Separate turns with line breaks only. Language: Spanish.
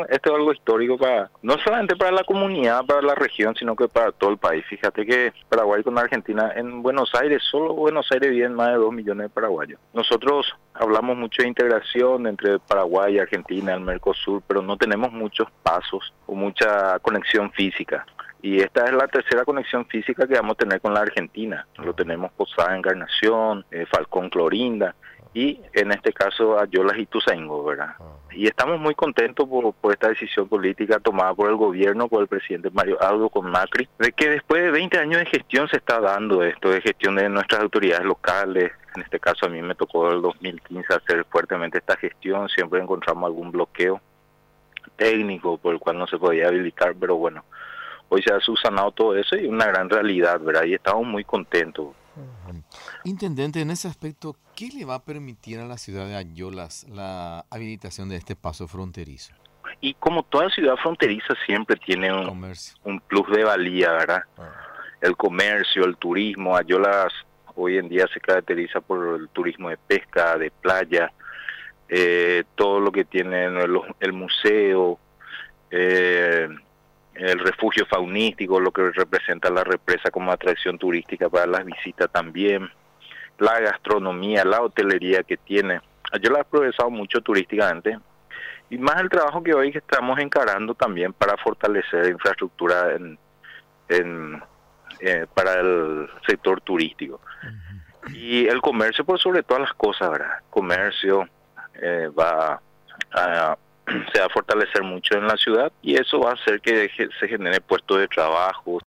esto es algo histórico para, no solamente para la comunidad, para la región, sino que para todo el país. Fíjate que Paraguay con Argentina, en Buenos Aires, solo Buenos Aires viven más de 2 millones de paraguayos. Nosotros hablamos mucho de integración entre Paraguay y Argentina, el Mercosur, pero no tenemos muchos pasos o mucha conexión física. Y esta es la tercera conexión física que vamos a tener con la Argentina. Lo tenemos Posada Encarnación, Falcón Clorinda y en este caso Ayolas y Ituzaingó, ¿verdad? Y estamos muy contentos por esta decisión política tomada por el gobierno, por el presidente Mario Abdo con Macri, de que después de 20 años de gestión se está dando esto, de gestión de nuestras autoridades locales. En este caso a mí me tocó el 2015 hacer fuertemente esta gestión, siempre encontramos algún bloqueo técnico por el cual no se podía habilitar, pero bueno, hoy se ha subsanado todo eso y una gran realidad, ¿verdad? Y estamos muy contentos.
Intendente, en ese aspecto, ¿qué le va a permitir a la ciudad de Ayolas la habilitación de este paso fronterizo?
Y como toda ciudad fronteriza siempre tiene
Comercio.
un plus de valía, ¿verdad? El comercio, el turismo. Ayolas hoy en día se caracteriza por el turismo de pesca, de playa, todo lo que tiene el museo, el refugio faunístico, lo que representa la represa como atracción turística para las visitas también, la gastronomía, la hotelería que tiene. Yo la he progresado mucho turísticamente y más el trabajo que hoy estamos encarando también para fortalecer infraestructura para el sector turístico. Y el comercio por sobre todas las cosas, ¿verdad? Comercio se va a fortalecer mucho en la ciudad y eso va a hacer que se genere puestos de trabajo.